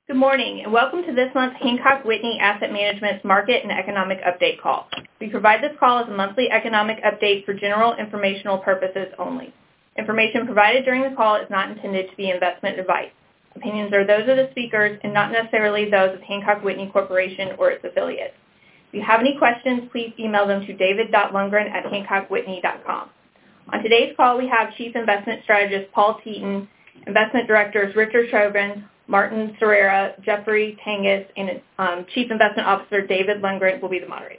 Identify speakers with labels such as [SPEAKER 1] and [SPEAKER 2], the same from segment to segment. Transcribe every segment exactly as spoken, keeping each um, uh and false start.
[SPEAKER 1] Good morning, and welcome to this month's Hancock Whitney Asset Management's Market and Economic Update Call. We provide this call as a monthly economic update for general informational purposes only. Information provided during the call is not intended to be investment advice. Opinions are those of the speakers and not necessarily those of Hancock Whitney Corporation or its affiliates. If you have any questions, please email them to david dot lundgren at hancock whitney dot com. On today's call, we have Chief Investment Strategist Paul Teaton, Investment Directors Richard Chauvin, Martin Serrera, Jeffrey Tangus, and um, Chief Investment Officer David Lundgren will be the moderator.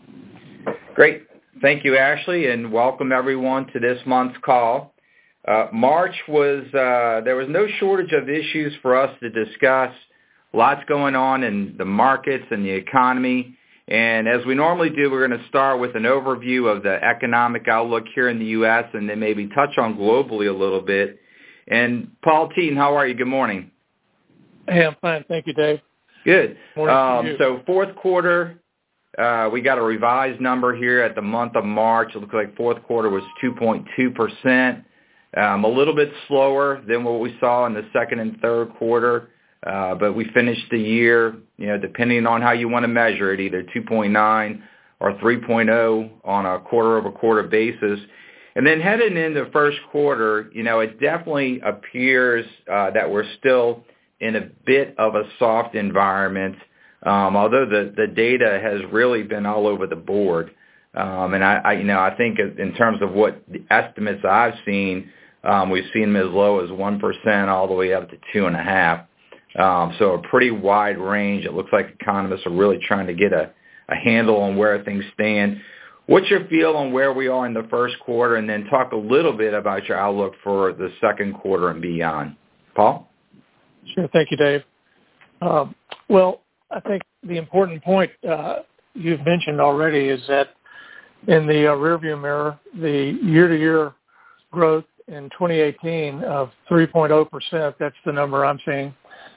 [SPEAKER 2] Great. Thank you, Ashley, and welcome everyone to this month's call. Uh, March was, uh, there was no shortage of issues for us to discuss. Lots going on in the markets and the economy. And as we normally do, we're going to start with an overview of the economic outlook here in the U S and then maybe touch on globally a little bit. And Paul Teaton, how are you? Good morning.
[SPEAKER 3] Hey, I'm fine. Thank you, Dave.
[SPEAKER 2] Good.
[SPEAKER 3] Morning
[SPEAKER 2] um,
[SPEAKER 3] to you.
[SPEAKER 2] So fourth quarter, uh, we got a revised number here at the month of March. It looks like fourth quarter was two point two percent, um, a little bit slower than what we saw in the second and third quarter. Uh, but we finished the year, you know, depending on how you want to measure it, either two point nine or three point oh on a quarter-over-quarter basis. And then heading into the first quarter, you know, it definitely appears uh, that we're still in a bit of a soft environment, um, although the, the data has really been all over the board. Um, and I, I, you know, I think in terms of what the estimates I've seen, um, we've seen them as low as one percent all the way up to two and a half. Um, so a pretty wide range. It looks like economists are really trying to get a, a handle on where things stand. What's your feel on where we are in the first quarter, and then talk a little bit about your outlook for the second quarter and beyond? Paul?
[SPEAKER 3] Sure. Thank you, Dave. Um, well, I think the important point uh, you've mentioned already is that in the uh, rearview mirror, the year-to-year growth in twenty eighteen of three point oh percent, that's the number I'm seeing,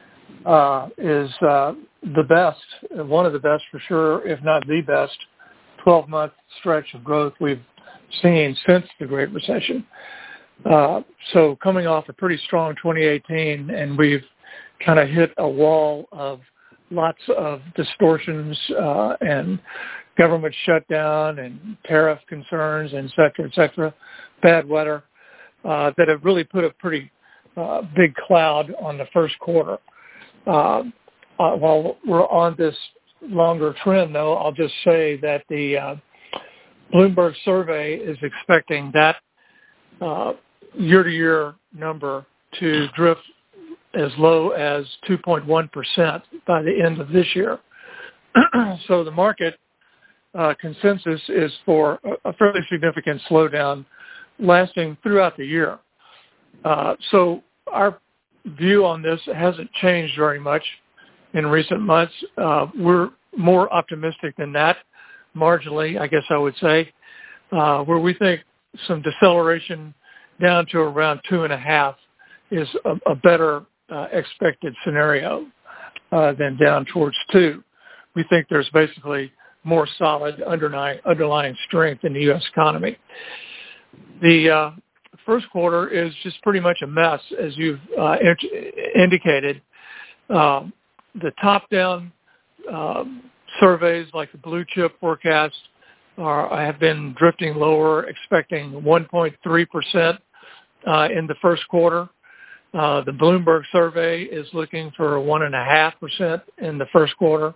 [SPEAKER 3] uh, is uh, the best, one of the best for sure, if not the best, twelve-month stretch of growth we've seen since the Great Recession. Uh, so coming off a pretty strong twenty eighteen, and we've kind of hit a wall of lots of distortions uh, and government shutdown and tariff concerns, et cetera, et cetera, bad weather, uh, that have really put a pretty uh, big cloud on the first quarter. Uh, uh, while we're on this longer trend, though, I'll just say that the uh, Bloomberg survey is expecting that uh, year-to-year number to drift as low as two point one percent by the end of this year. So the market uh, consensus is for a fairly significant slowdown lasting throughout the year. Uh, so our view on this hasn't changed very much in recent months. Uh, we're more optimistic than that, marginally, I guess I would say, uh, where we think some deceleration down to around two and a half is a, a better uh, expected scenario uh, than down towards two. We think there's basically more solid underlying, underlying strength in the U S economy. The uh, first quarter is just pretty much a mess, as you've uh, in- indicated. Um, the top-down uh, surveys, like the Blue Chip forecast, are, have been drifting lower, expecting one point three percent uh, in the first quarter. Uh, the Bloomberg survey is looking for one point five percent in the first quarter.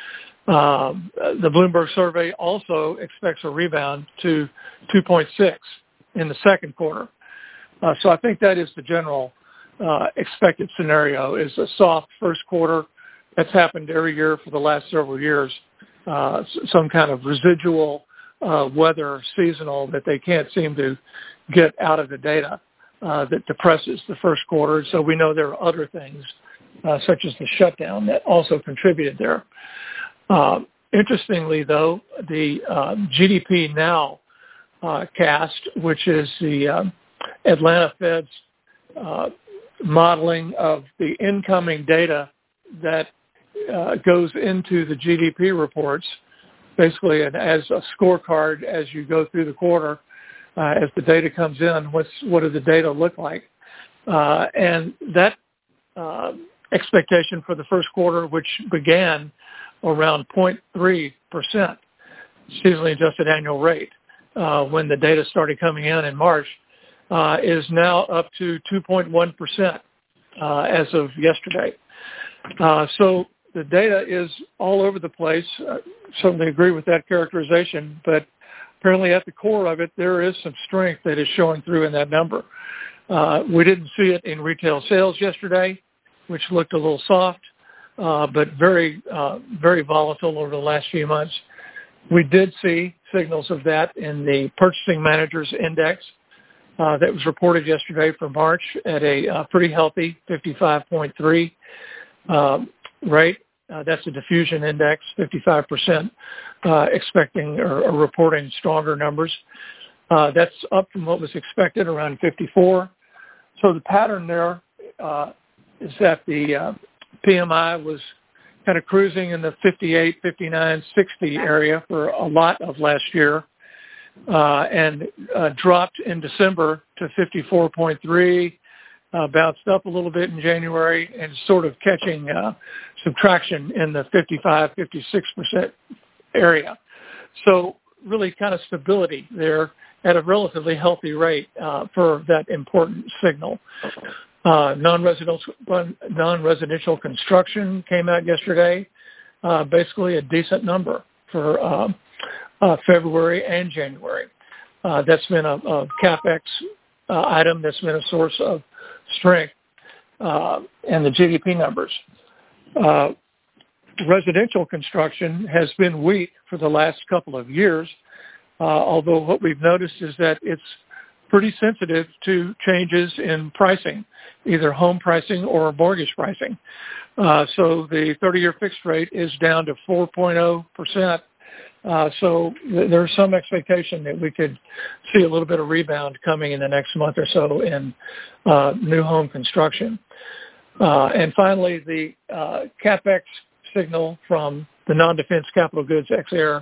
[SPEAKER 3] Um, the Bloomberg survey also expects a rebound to two point six in the second quarter. Uh, so I think that is the general uh, expected scenario, is a soft first quarter. That's happened every year for the last several years, uh, some kind of residual uh, weather seasonal that they can't seem to get out of the data uh, that depresses the first quarter. So we know there are other things, uh, such as the shutdown, that also contributed there. Uh, interestingly, though, the uh, G D P Now uh, cast, which is the uh, Atlanta Fed's uh, modeling of the incoming data that uh, goes into the G D P reports, basically and as a scorecard as you go through the quarter, uh, as the data comes in, what's, what does the data look like? Uh, and that uh, expectation for the first quarter, which began around zero point three percent seasonally adjusted annual rate uh, when the data started coming in in March, uh, is now up to two point one percent uh, as of yesterday. Uh, so the data is all over the place. I certainly agree with that characterization, but apparently at the core of it, there is some strength that is showing through in that number. Uh, we didn't see it in retail sales yesterday, which looked a little soft, uh, but very, uh, very volatile over the last few months. We did see signals of that in the Purchasing Managers Index uh, that was reported yesterday for March at a uh, pretty healthy fifty-five point three um, rate. Uh, that's a diffusion index, fifty-five percent uh, expecting or, or reporting stronger numbers. Uh, that's up from what was expected, around fifty-four. So the pattern there uh, is that the uh, P M I was kind of cruising in the fifty-eight, fifty-nine, sixty area for a lot of last year, uh, and uh, dropped in December to fifty-four point three, uh, bounced up a little bit in January, and sort of catching uh, some traction in the fifty-five, fifty-six percent area. So really kind of stability there at a relatively healthy rate uh, for that important signal. Uh, non-residential, non-residential construction came out yesterday, uh, basically a decent number for uh, uh, February and January. Uh, that's been a, a CapEx uh, item that's been a source of strength uh, in the G D P numbers. Uh, residential construction has been weak for the last couple of years, uh, although what we've noticed is that it's pretty sensitive to changes in pricing, either home pricing or mortgage pricing. Uh, so the thirty-year fixed rate is down to four point zero percent. Uh, so th- there's some expectation that we could see a little bit of rebound coming in the next month or so in uh, new home construction. Uh, and finally, the uh, CapEx signal from the non-defense capital goods X-Air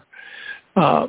[SPEAKER 3] uh,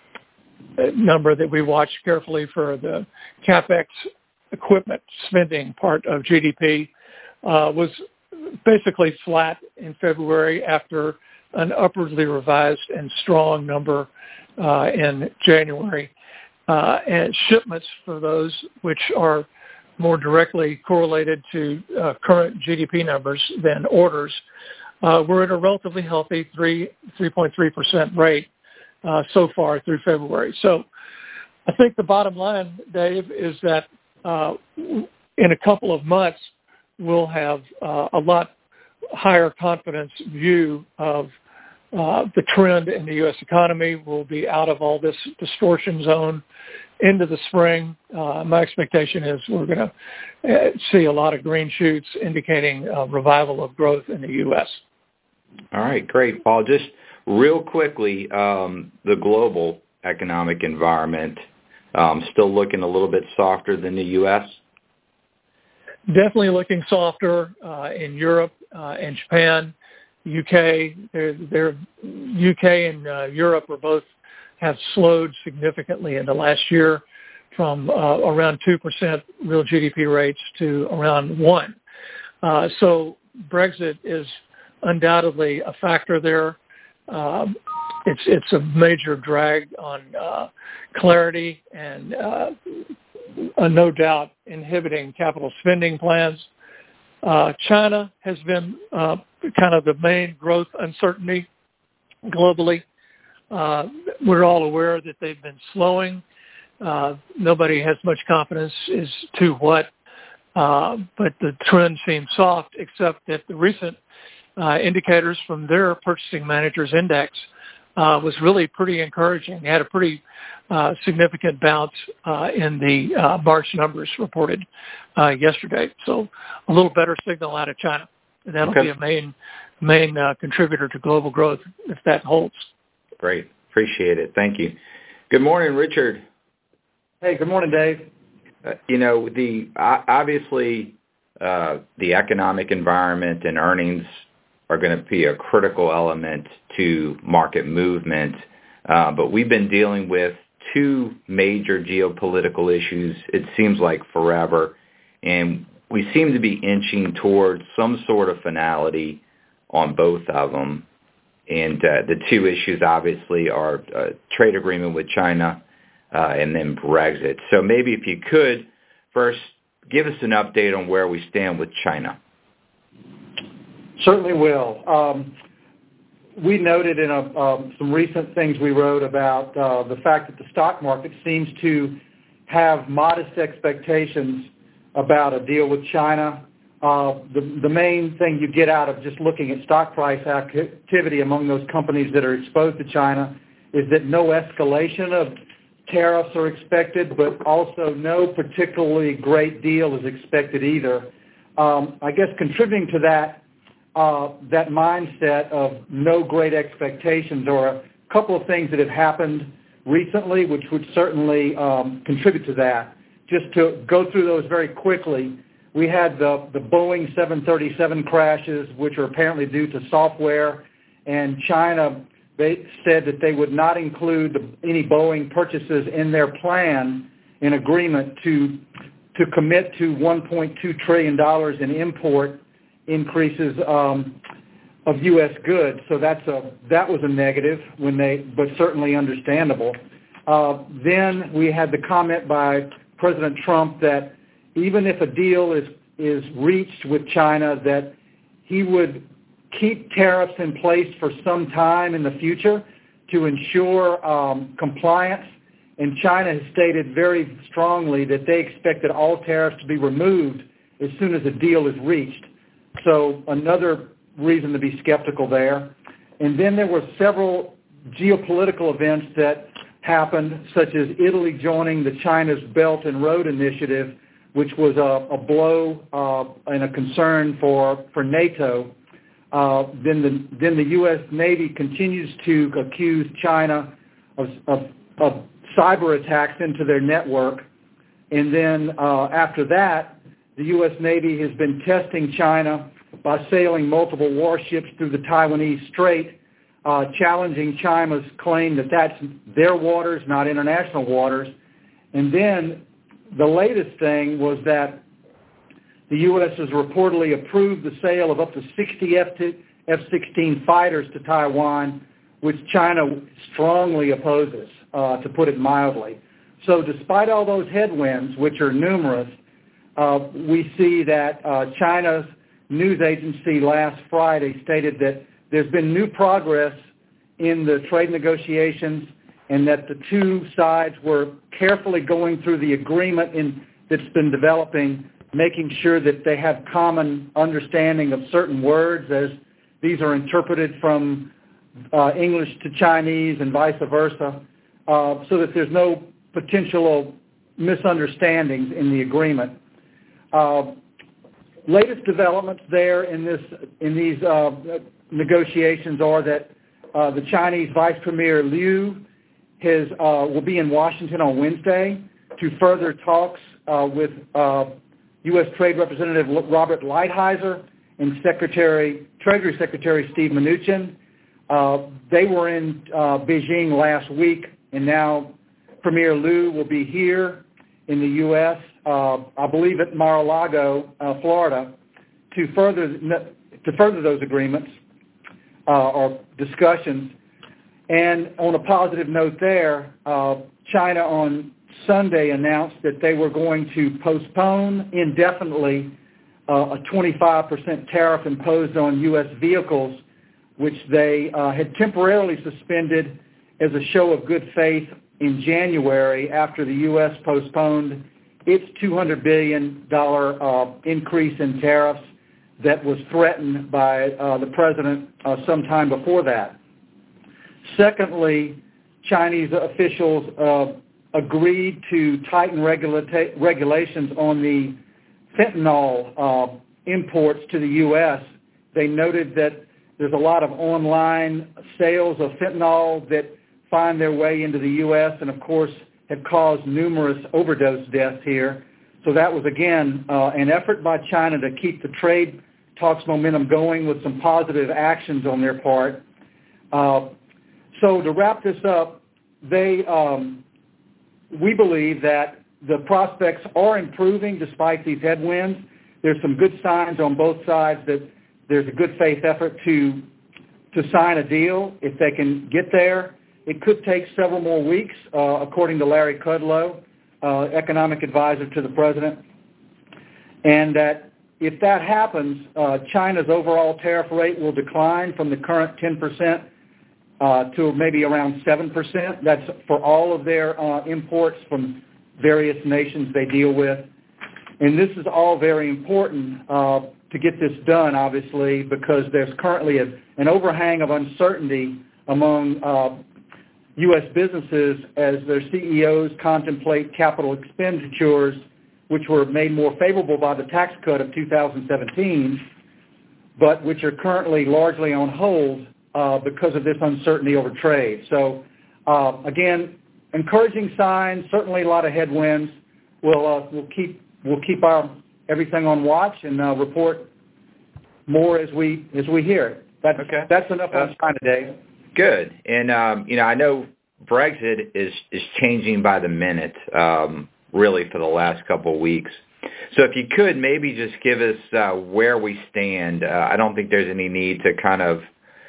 [SPEAKER 3] number that we watch carefully for the CapEx equipment spending part of G D P uh, was basically flat in February after an upwardly revised and strong number uh, in January. Uh, and shipments for those which are more directly correlated to uh, current G D P numbers than orders uh, were at a relatively healthy three, three point three percent rate Uh, so far through February. So I think the bottom line, Dave, is that uh, in a couple of months, we'll have uh, a lot higher confidence view of uh, the trend in the U S economy. We'll be out of all this distortion zone into the spring. Uh, my expectation is we're going to uh, see a lot of green shoots indicating uh, revival of growth in the U S.
[SPEAKER 2] All right, great, Paul. Just real quickly, um, the global economic environment um, still looking a little bit softer than the U S?
[SPEAKER 3] Definitely looking softer uh, in Europe uh, and Japan, U K. They're, they're, U K and uh, Europe are both have slowed significantly in the last year from uh, around two percent real G D P rates to around one. Uh, so Brexit is undoubtedly a factor there. Um, it's it's a major drag on uh, clarity and uh, uh, no doubt inhibiting capital spending plans. Uh, China has been uh, kind of the main growth uncertainty globally. Uh, we're all aware that they've been slowing. Uh, nobody has much confidence as to what, uh, but the trend seems soft, except that the recent Uh, indicators from their Purchasing Managers Index uh, was really pretty encouraging. They had a pretty uh, significant bounce uh, in the uh, March numbers reported uh, yesterday. So a little better signal out of China. And that'll
[SPEAKER 2] okay.
[SPEAKER 3] be a main main uh, contributor to global growth if that holds.
[SPEAKER 2] Great. Appreciate it. Thank you. Good morning, Richard.
[SPEAKER 4] Hey, good morning, Dave.
[SPEAKER 2] Uh, you know, the uh, obviously uh, the economic environment and earnings are going to be a critical element to market movement. Uh, but we've been dealing with two major geopolitical issues, it seems like forever. And we seem to be inching towards some sort of finality on both of them. And uh, the two issues, obviously, are uh, trade agreement with China uh, and then Brexit. So maybe if you could, first, give us an update on where we stand with China.
[SPEAKER 4] Certainly will. Um, we noted in a, um, some recent things we wrote about uh, the fact that the stock market seems to have modest expectations about a deal with China. Uh, the, the main thing you get out of just looking at stock price activity among those companies that are exposed to China is that no escalation of tariffs are expected, but also no particularly great deal is expected either. Um, I guess contributing to that, uh, that mindset of no great expectations are a couple of things that have happened recently, which would certainly um, contribute to that. Just to go through those very quickly, we had the, the Boeing seven thirty-seven crashes, which are apparently due to software, and China they said that they would not include the, any Boeing purchases in their plan in agreement to to commit to one point two trillion dollars in import increases um, of U S goods. So that's a that was a negative when they, but certainly understandable. Uh, then we had the comment by President Trump that even if a deal is is reached with China, that he would keep tariffs in place for some time in the future to ensure um, compliance. And China has stated very strongly that they expected all tariffs to be removed as soon as a deal is reached. So another reason to be skeptical there. And then there were several geopolitical events that happened, such as Italy joining the China's Belt and Road Initiative, which was a, a blow uh, and a concern for, for NATO. Uh, then the then the U S Navy continues to accuse China of, of, of cyber attacks into their network. And then uh, after that, the U S Navy has been testing China by sailing multiple warships through the Taiwanese Strait, uh, challenging China's claim that that's their waters, not international waters. And then the latest thing was that the U S has reportedly approved the sale of up to sixty F sixteen fighters to Taiwan, which China strongly opposes, uh, to put it mildly. So despite all those headwinds, which are numerous, uh, we see that uh, China's news agency last Friday stated that there's been new progress in the trade negotiations and that the two sides were carefully going through the agreement in, that's been developing, making sure that they have common understanding of certain words as these are interpreted from uh, English to Chinese and vice versa, uh, so that there's no potential misunderstandings in the agreement. Uh, latest developments there in this in these uh, negotiations are that uh, the Chinese Vice Premier Liu his, uh, will be in Washington on Wednesday to further talks uh, with uh, U S Trade Representative Robert Lighthizer and Secretary Treasury Secretary Steve Mnuchin. Uh, they were in uh, Beijing last week, and now Premier Liu will be here in the U S, uh, I believe at Mar-a-Lago, uh, Florida, to further to further those agreements uh, or discussions. And on a positive note there, uh, China on Sunday announced that they were going to postpone indefinitely uh, a twenty-five percent tariff imposed on U S vehicles, which they uh, had temporarily suspended as a show of good faith in January after the U S postponed its two hundred billion dollars uh, increase in tariffs that was threatened by uh, the president uh, sometime before that. Secondly, Chinese officials uh, agreed to tighten regula- regulations on the fentanyl uh, imports to the U S. They noted that there's a lot of online sales of fentanyl that find their way into the U S and, of course, have caused numerous overdose deaths here. So that was, again, uh, an effort by China to keep the trade talks momentum going with some positive actions on their part. Uh, so to wrap this up, they, um, we believe that the prospects are improving despite these headwinds. there's some good signs on both sides that there's a good faith effort to to sign a deal. If they can get there, it could take several more weeks, uh, according to Larry Kudlow, uh, economic advisor to the president. And that if that happens, uh, China's overall tariff rate will decline from the current ten percent uh, to maybe around seven percent. That's for all of their uh, imports from various nations they deal with. And this is all very important uh, to get this done, obviously, because there's currently a, an overhang of uncertainty among uh, U S businesses as their C E Os contemplate capital expenditures, which were made more favorable by the tax cut of two thousand seventeen, but which are currently largely on hold uh, because of this uncertainty over trade. So, uh, again, encouraging signs, certainly a lot of headwinds. We'll, uh, we'll keep we'll keep our everything on watch and uh, report more as we as we hear it. That's
[SPEAKER 2] okay.
[SPEAKER 4] That's enough on China, Dave.
[SPEAKER 2] Good. And, um, you know, I know Brexit is, is changing by the minute, um, really, for the last couple of weeks. So if you could maybe just give us uh, where we stand. Uh, I don't think there's any need to kind of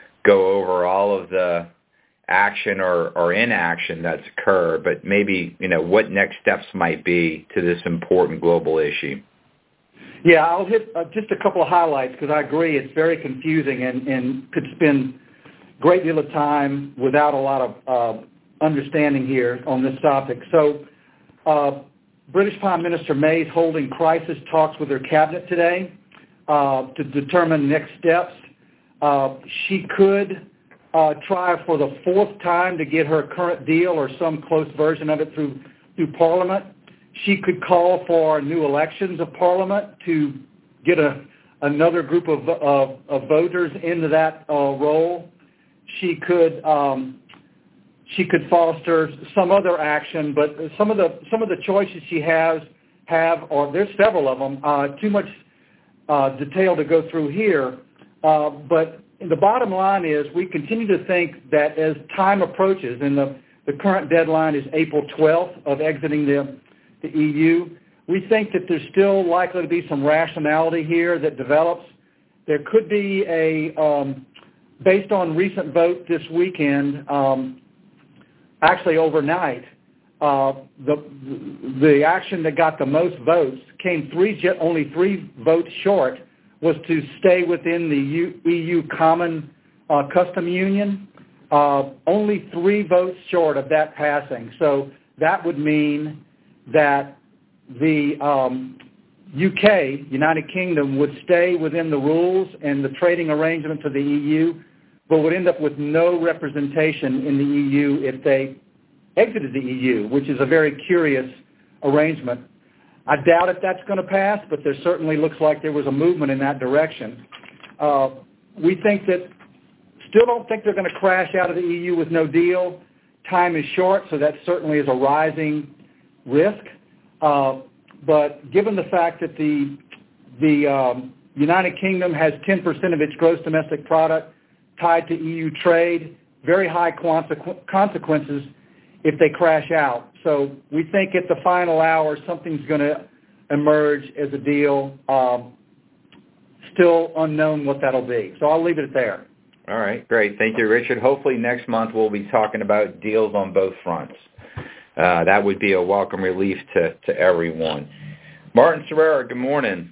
[SPEAKER 2] go over all of the action or, or inaction that's occurred, but maybe, you know, what next steps might be to this important global issue.
[SPEAKER 4] Yeah, I'll hit uh, just a couple of highlights because I agree it's very confusing and, and could spend great deal of time without a lot of uh, understanding here on this topic. So uh, British Prime Minister May is holding crisis talks with her cabinet today uh, to determine next steps. Uh, she could uh, try for the fourth time to get her current deal or some close version of it through, through Parliament. She could call for new elections of Parliament to get a, another group of, of, of voters into that uh, role. She could um, she could foster some other action, but some of the some of the choices she has have, or there's several of them. Uh, too much uh, detail to go through here, uh, but the bottom line is we continue to think that as time approaches, and the, the current deadline is April twelfth of exiting the the E U. We think that there's still likely to be some rationality here that develops. There could be a um, based on recent vote this weekend, um, actually overnight, uh, the the action that got the most votes came three only three votes short was to stay within the U, E U Common uh, Custom Union. Uh, only three votes short of that passing. So that would mean that the um, U K, United Kingdom, would stay within the rules and the trading arrangements of the E U, but would end up with no representation in the E U if they exited the E U, which is a very curious arrangement. I doubt if that's going to pass, but there certainly looks like there was a movement in that direction. Uh, we think that, still don't think they're going to crash out of the E U with no deal. Time is short, so that certainly is a rising risk. Uh, but given the fact that the the um, United Kingdom has ten percent of its gross domestic product tied to E U trade, very high consequ- consequences if they crash out. So we think at the final hour something's going to emerge as a deal. Um, still unknown what that'll be. So I'll leave it there.
[SPEAKER 2] All right, great. Thank you, Richard. Hopefully next month we'll be talking about deals on both fronts. Uh, that would be a welcome relief to, to everyone. Martin Serrera, good morning.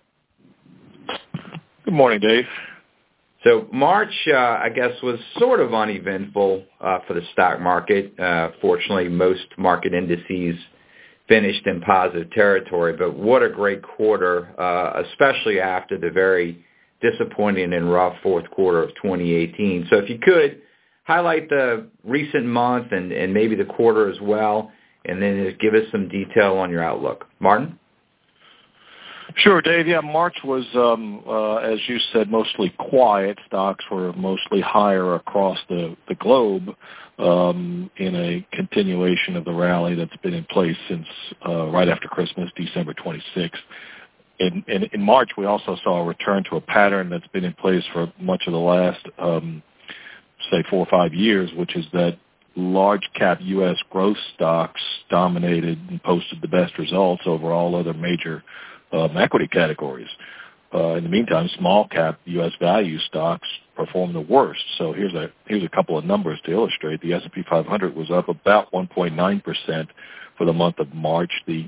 [SPEAKER 5] Good morning, Dave.
[SPEAKER 2] So March, uh, I guess, was sort of uneventful uh, for the stock market. Uh, fortunately, most market indices finished in positive territory, but what a great quarter, uh, especially after the very disappointing and rough fourth quarter of twenty eighteen. So if you could, highlight the recent month and, and maybe the quarter as well, and then just give us some detail on your outlook. Martin?
[SPEAKER 5] Sure, Dave. Yeah, March was, um, uh, as you said, mostly quiet. Stocks were mostly higher across the, the globe um, in a continuation of the rally that's been in place since uh, right after Christmas, December twenty-sixth. In, in, in March, we also saw a return to a pattern that's been in place for much of the last um say four or five years, which is that large cap U S growth stocks dominated and posted the best results over all other major um, equity categories. Uh, in the meantime, small cap U S value stocks performed the worst. So here's a here's a couple of numbers to illustrate. The S and P five hundred was up about one point nine percent for the month of March. The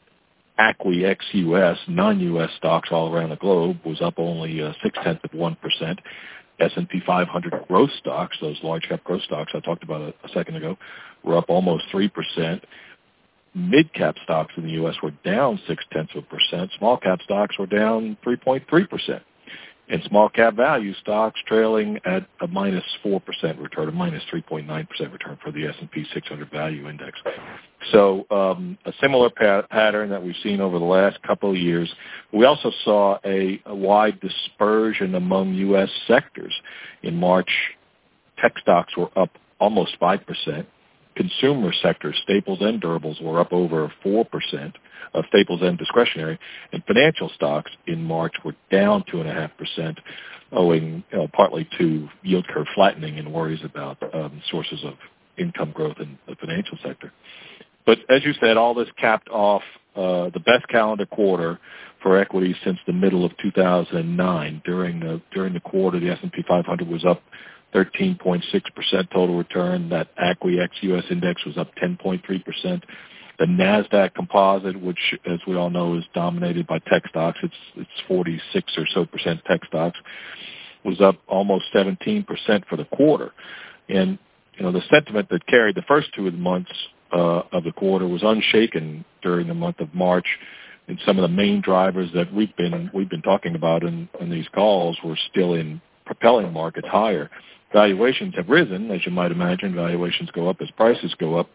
[SPEAKER 5] A C W I ex-U S, non-U S stocks all around the globe was up only uh, six-tenths of one percent. S and P five hundred growth stocks, those large-cap growth stocks I talked about a, a second ago, were up almost three percent. Mid-cap stocks in the U S were down six-tenths of a percent. Small-cap stocks were down three point three percent. And small-cap value stocks trailing at a minus four percent return, a minus three point nine percent return for the S and P six hundred value index. So um, a similar pa- pattern that we've seen over the last couple of years. We also saw a, a wide dispersion among U S sectors. In March, tech stocks were up almost five percent. Consumer sectors, staples and durables, were up over four percent, of staples and discretionary. And financial stocks in March were down two point five percent, owing uh, partly to yield curve flattening and worries about um, sources of income growth in the financial sector. But as you said, all this capped off uh, the best calendar quarter for equities since the middle of two thousand nine. During the, during the quarter, the S and P five hundred was up thirteen point six percent total return. That A C W I ex-U S index was up ten point three percent. The NASDAQ composite, which, as we all know, is dominated by tech stocks, it's it's forty-six or so percent tech stocks, was up almost seventeen percent for the quarter. And, you know, the sentiment that carried the first two of the months uh, of the quarter was unshaken during the month of March. And some of the main drivers that we've been we've been talking about in, in these calls were still in propelling markets higher. Valuations have risen, as you might imagine. Valuations go up as prices go up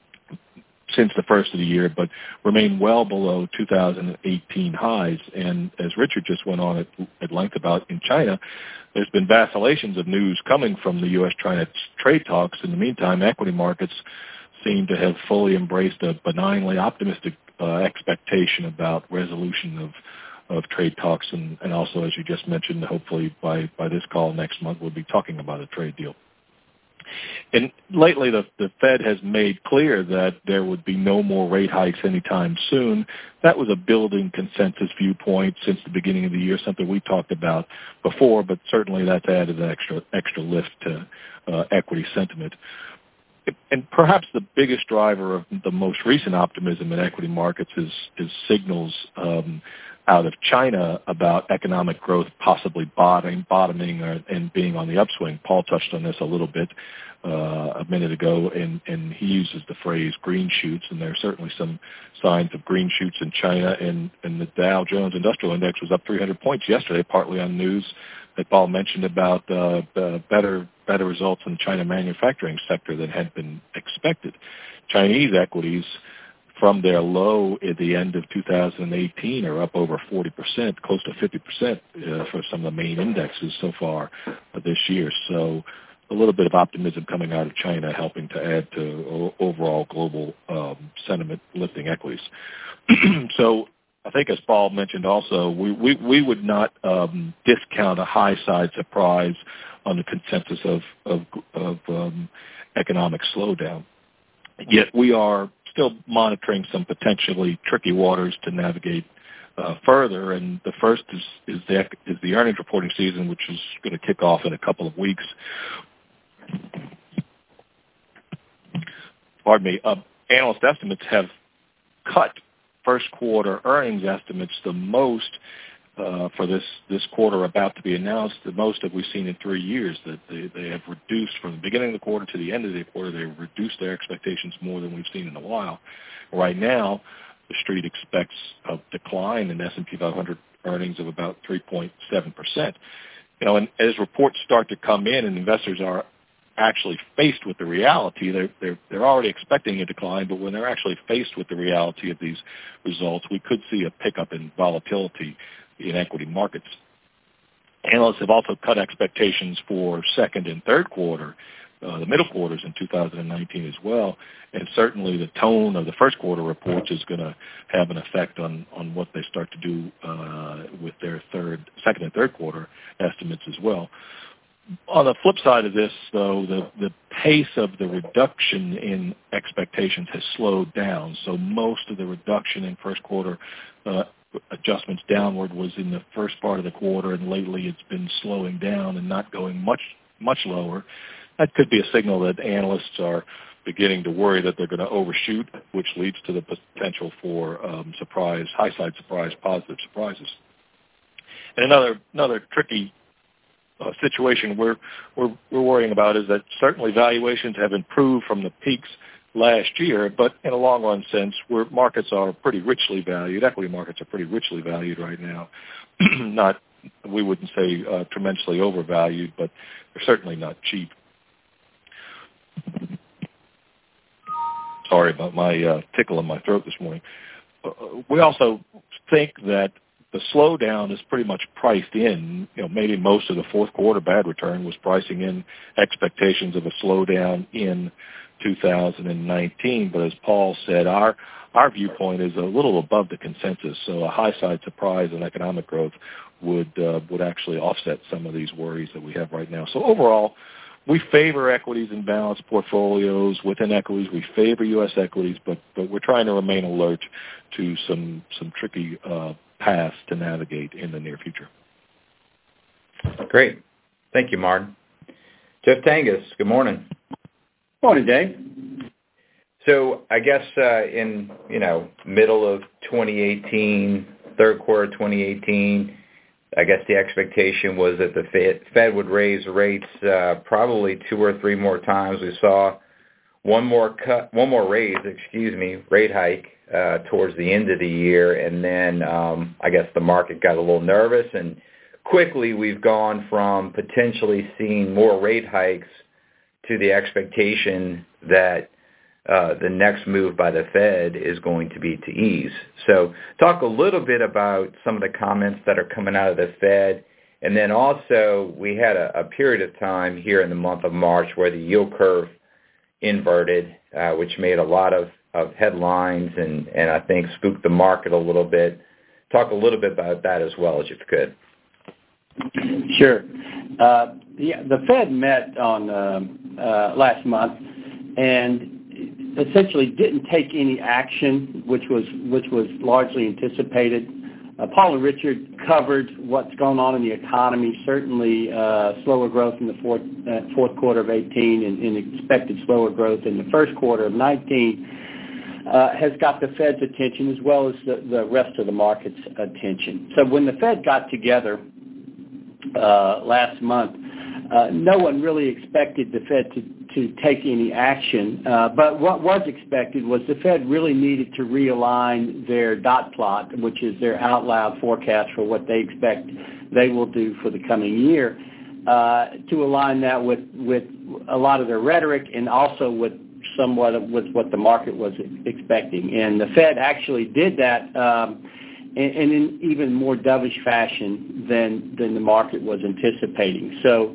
[SPEAKER 5] since the first of the year, but remain well below two thousand eighteen highs. And as Richard just went on at, at length about in China, there's been vacillations of news coming from the U S China trade talks. In the meantime, equity markets seem to have fully embraced a benignly optimistic uh, expectation about resolution of of trade talks, and, and also, as you just mentioned, hopefully by, by this call next month, we'll be talking about a trade deal. And lately, the, the Fed has made clear that there would be no more rate hikes anytime soon. That was a building consensus viewpoint since the beginning of the year, something we talked about before, but certainly that's added an extra, extra lift to uh, equity sentiment. And perhaps the biggest driver of the most recent optimism in equity markets is, is signals um, out of China about economic growth possibly bottoming, bottoming or, and being on the upswing. Paul touched on this a little bit uh, a minute ago, and, and he uses the phrase green shoots, and there are certainly some signs of green shoots in China, and, and the Dow Jones Industrial Index was up three hundred points yesterday, partly on news that Paul mentioned about uh, uh, better better results in the China manufacturing sector than had been expected. Chinese equities from their low at the end of two thousand eighteen are up over forty percent, close to fifty percent uh, for some of the main indexes so far uh, this year. So a little bit of optimism coming out of China helping to add to o- overall global um, sentiment lifting equities. So I think, as Paul mentioned also, we, we, we would not um, discount a high side surprise on the consensus of, of, of um, economic slowdown. Yet we are still monitoring some potentially tricky waters to navigate uh, further, and the first is, is, the, is the earnings reporting season, which is going to kick off in a couple of weeks. Pardon me. Uh, analyst estimates have cut first quarter earnings estimates the most uh, for this, this quarter about to be announced, the most that we've seen in three years, that they, they have reduced from the beginning of the quarter to the end of the quarter. They've reduced their expectations more than we've seen in a while. Right now, the Street expects a decline in S and P five hundred earnings of about three point seven percent. You know, and as reports start to come in and investors are actually faced with the reality, they're, they're, they're already expecting a decline, but when they're actually faced with the reality of these results, we could see a pickup in volatility in equity markets. Analysts have also cut expectations for second and third quarter, uh, the middle quarters in two thousand nineteen as well, and certainly the tone of the first quarter reports is going to have an effect on, on what they start to do uh, with their third, second and third quarter estimates as well. On the flip side of this, though, the, the pace of the reduction in expectations has slowed down. So most of the reduction in first quarter uh, adjustments downward was in the first part of the quarter, and lately it's been slowing down and not going much, much lower. That could be a signal that analysts are beginning to worry that they're going to overshoot, which leads to the potential for um, surprise, high side surprise, positive surprises. And another another tricky uh, situation we're, we're we're worrying about is that certainly valuations have improved from the peaks last year, but in a long run sense, where markets are pretty richly valued, equity markets are pretty richly valued right now. Not, we wouldn't say uh, tremendously overvalued, but they're certainly not cheap. Sorry about my uh, tickle in my throat this morning. Uh, we also think that the slowdown is pretty much priced in. You know, maybe most of the fourth quarter bad return was pricing in expectations of a slowdown in two thousand nineteen. But as Paul said, our our viewpoint is a little above the consensus. So a high side surprise in economic growth would uh, would actually offset some of these worries that we have right now. So overall, we favor equities in balanced portfolios. Within equities, we favor U S equities, but, but we're trying to remain alert to some some tricky uh, paths to navigate in the near future.
[SPEAKER 2] Great. Thank you, Martin. Jeff Tangus, good morning.
[SPEAKER 6] Morning, Dave.
[SPEAKER 2] So I guess uh, in, you know, middle of twenty eighteen, third quarter twenty eighteen, I guess the expectation was that the Fed, Fed would raise rates uh, probably two or three more times. We saw one more cut, one more raise, excuse me, rate hike uh, towards the end of the year, and then um, I guess the market got a little nervous, and quickly we've gone from potentially seeing more rate hikes to the expectation that uh, the next move by the Fed is going to be to ease. So talk a little bit about some of the comments that are coming out of the Fed. And then also we had a, a period of time here in the month of March where the yield curve inverted, uh, which made a lot of, of headlines and, and I think spooked the market a little bit. Talk a little bit about that as well, if you could.
[SPEAKER 6] Sure. Uh, the, the Fed met on uh, uh, last month and essentially didn't take any action, which was which was largely anticipated. Uh, Paul and Richard covered what's going on in the economy. Certainly, uh, slower growth in the fourth uh, fourth quarter of eighteen and, and expected slower growth in the first quarter of nineteen uh, has got the Fed's attention as well as the, the rest of the market's attention. So when the Fed got together uh, last month, uh, no one really expected the Fed to to take any action. Uh, but what was expected was the Fed really needed to realign their dot plot, which is their out loud forecast for what they expect they will do for the coming year, uh, to align that with, with a lot of their rhetoric and also with somewhat of with what the market was expecting. And the Fed actually did that um, in, in an even more dovish fashion than, than the market was anticipating. So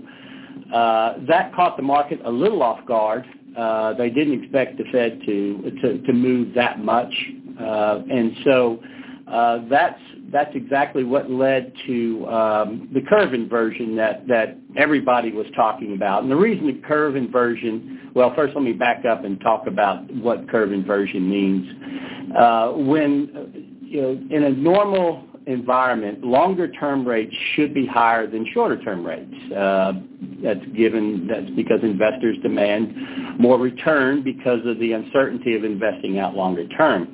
[SPEAKER 6] Uh, that caught the market a little off guard. Uh, they didn't expect the Fed to to, to move that much, uh, and so uh, that's that's exactly what led to um, the curve inversion that that everybody was talking about. And the reason the curve inversion, well, first let me back up and talk about what curve inversion means. Uh, when you know, in a normal environment, longer-term rates should be higher than shorter-term rates. Uh, that's given. That's because investors demand more return because of the uncertainty of investing out longer term.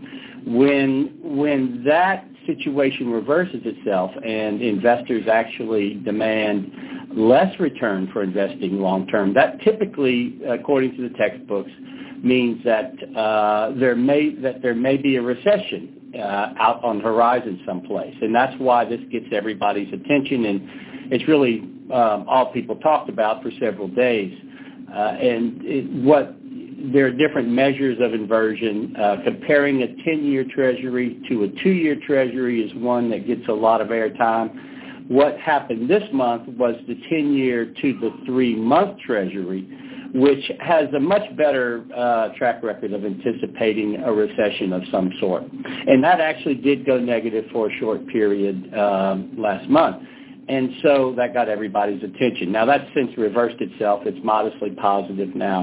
[SPEAKER 6] When when that situation reverses itself and investors actually demand less return for investing long-term, that typically, according to the textbooks, means that uh, there may that there may be a recession Uh, out on the horizon someplace. And that's why this gets everybody's attention, and it's really um, all people talked about for several days. Uh, and it, what there are different measures of inversion. Uh, comparing a ten-year Treasury to a two-year Treasury is one that gets a lot of airtime. What happened this month was the ten-year to the three-month Treasury, which has a much better uh, track record of anticipating a recession of some sort. And that actually did go negative for a short period um, last month. And so that got everybody's attention. Now, that's since reversed itself. It's modestly positive now.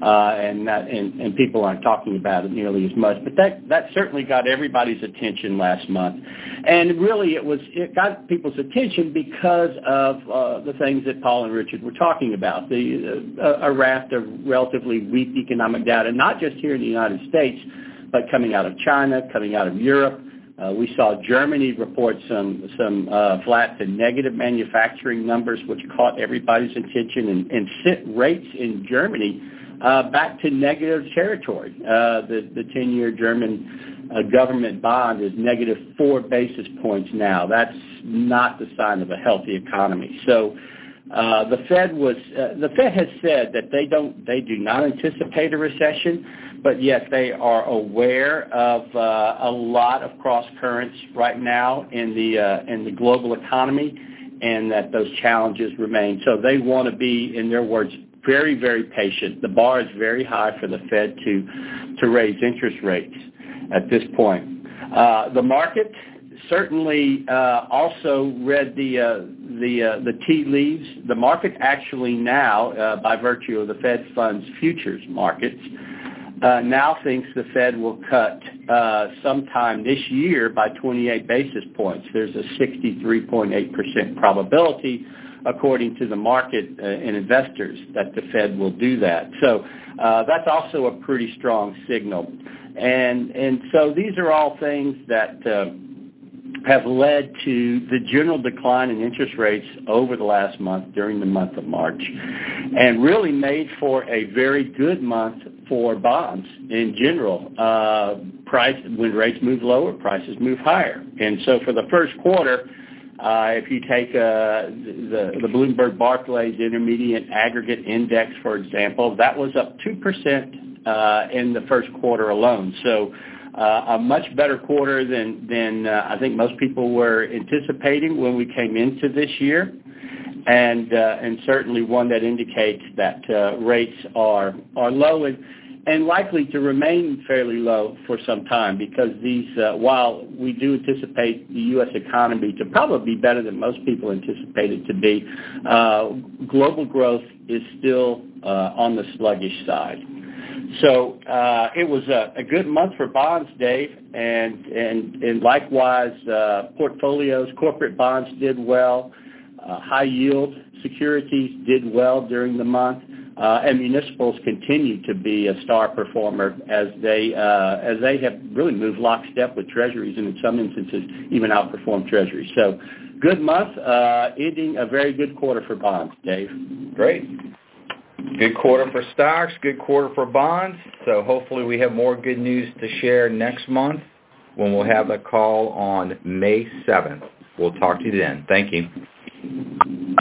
[SPEAKER 6] uh, and, that, and and people aren't talking about it nearly as much. But that that certainly got everybody's attention last month, and really it was it got people's attention because of uh, the things that Paul and Richard were talking about, the uh, a raft of relatively weak economic data, not just here in the United States, but coming out of China, coming out of Europe. Uh, we saw Germany report some some uh, flat to negative manufacturing numbers, which caught everybody's attention and, and sent rates in Germany uh, back to negative territory. Uh, the the ten-year German uh, government bond is negative four basis points now. That's not the sign of a healthy economy. So uh, the Fed was uh, the Fed has said that they don't they do not anticipate a recession. But yet they are aware of uh, a lot of cross currents right now in the uh, in the global economy, and that those challenges remain. So they want to be, in their words, very, very patient. The bar is very high for the Fed to to raise interest rates at this point. Uh, the market certainly uh, also read the uh, the uh, the tea leaves. The market actually now, uh, by virtue of the Fed funds futures markets, Uh, now thinks the Fed will cut uh, sometime this year by twenty-eight basis points. There's a sixty-three point eight percent probability, according to the market uh, and investors, that the Fed will do that. So uh, that's also a pretty strong signal. And and so these are all things that uh, have led to the general decline in interest rates over the last month, during the month of March, and really made for a very good month for bonds in general. Uh, price when rates move lower, prices move higher. And so for the first quarter, uh, if you take uh, the, the Bloomberg Barclays Intermediate Aggregate Index, for example, that was up two percent uh, in the first quarter alone. So Uh, a much better quarter than than uh, I think most people were anticipating when we came into this year, and uh, and certainly one that indicates that uh, rates are are low and and likely to remain fairly low for some time, because these uh, while we do anticipate the U S economy to probably be better than most people anticipate it to be, uh, global growth is still uh, on the sluggish side. So uh, it was a, a good month for bonds, Dave, and and, and likewise uh, portfolios, corporate bonds did well, uh, high yield securities did well during the month, uh, and municipals continue to be a star performer as they uh, as they have really moved lockstep with treasuries, and in some instances even outperformed treasuries. So good month, uh, ending a very good quarter for bonds, Dave.
[SPEAKER 2] Great. Good quarter for stocks, good quarter for bonds. So hopefully we have more good news to share next month when we'll have a call on May seventh. We'll talk to you then. Thank you.